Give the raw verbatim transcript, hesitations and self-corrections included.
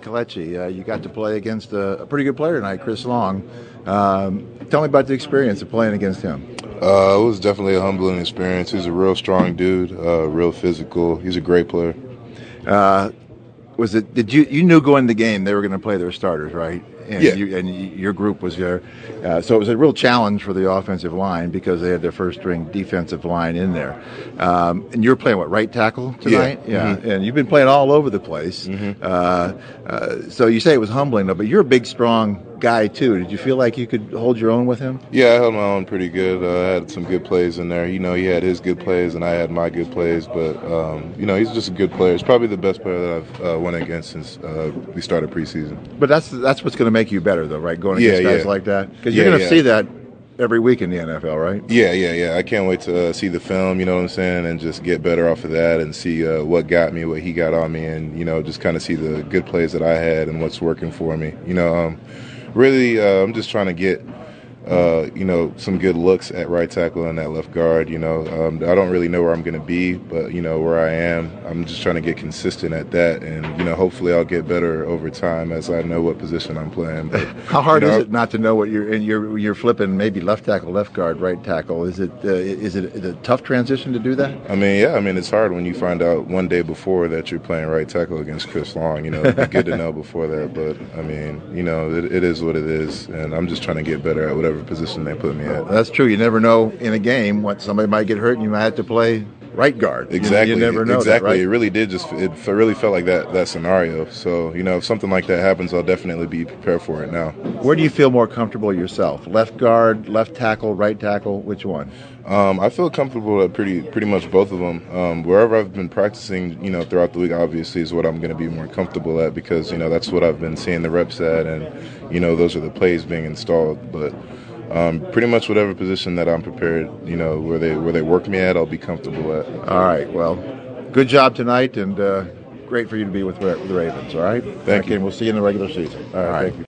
Kelechi. Uh, you got to play against a, a pretty good player tonight, Chris Long. Um, tell me about the experience of playing against him. Uh, it was definitely a humbling experience. He's a real strong dude, uh, real physical. He's a great player. Uh, was it? Did you you knew going into the game they were going to play their starters, right? And yeah. You, and your group was there, uh, so it was a real challenge for the offensive line because they had their first string defensive line in there. Um, and you were playing what, right tackle tonight? Yeah. Yeah. Mm-hmm. And you've been playing all over the place. Mm-hmm. Uh, uh, so you say it was humbling, though, but you're a big, strong guy too. Did you feel like you could hold your own with him? Yeah, I held my own pretty good. Uh, I had some good plays in there. You know, he had his good plays and I had my good plays, but um, you know, he's just a good player. He's probably the best player that I've uh, went against since uh, we started preseason. But that's that's what's going to make you better, though, right? Going against yeah, guys yeah. like that, because yeah, you're going to yeah. see that every week in the N F L, right? Yeah, yeah, yeah. I can't wait to uh, see the film, you know what I'm saying, and just get better off of that and see uh, what got me, what he got on me, and, you know, just kind of see the good plays that I had and what's working for me. You know, um, really, uh, I'm just trying to get, uh, you know, some good looks at right tackle and at left guard. You know, um, I don't really know where I'm going to be, but, you know, where I am, I'm just trying to get consistent at that. And, you know, hopefully I'll get better over time as I know what position I'm playing. But, how hard you know, is it not to know what you're and you're you're flipping maybe left tackle, left guard, right tackle? Is it uh, is it a tough transition to do that? I mean, yeah, I mean, it's hard when you find out one day before that you're playing right tackle against Chris Long. You know, it'd be good to know before that. But, I mean, you know, it, it is what it is. And I'm just trying to get better at whatever position they put me at. That's true. You never know in a game what somebody might get hurt and you might have to play right guard. Exactly. You, you never know exactly. that, right? It really did just, it really felt like that, that scenario. So, you know, if something like that happens, I'll definitely be prepared for it now. Where do you feel more comfortable yourself? Left guard, left tackle, right tackle? Which one? Um, I feel comfortable at pretty pretty much both of them. Um, wherever I've been practicing, you know, throughout the week, obviously, is what I'm going to be more comfortable at because, you know, that's what I've been seeing the reps at and, you know, those are the plays being installed. But Um, pretty much whatever position that I'm prepared, you know, where they where they work me at, I'll be comfortable at. All right. Well, good job tonight, and uh, great for you to be with, with the Ravens. All right. Thank you. And we'll see you in the regular season. All right. Thank you.